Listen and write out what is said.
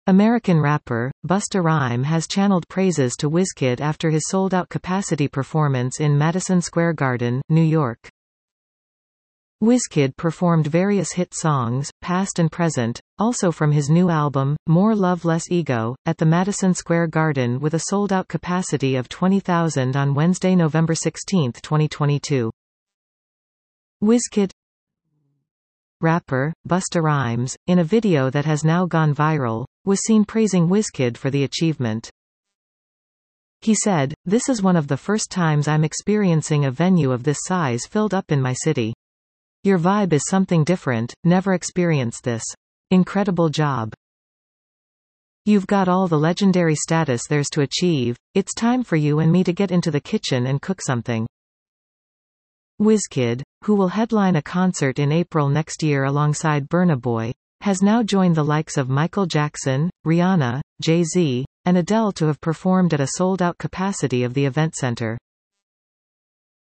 American rapper, Busta Rhymes has channeled praises to Wizkid after his sold-out capacity performance in Madison Square Garden, New York. Wizkid performed various hit songs, past and present, also from his new album, More Love Less Ego, at the Madison Square Garden with a sold-out capacity of 20,000 on Wednesday, November 16, 2022. Wizkid rapper, Busta Rhymes, in a video that has now gone viral, was seen praising Wizkid for the achievement. He said, "This is one of the first times I'm experiencing a venue of this size filled up in my city. Your vibe is something different, never experienced this. Incredible job. You've got all the legendary status there's to achieve, it's time for you and me to get into the kitchen and cook something." Wizkid, who will headline a concert in April next year alongside Burna Boy, has now joined the likes of Michael Jackson, Rihanna, Jay-Z, and Adele to have performed at a sold-out capacity of the event center.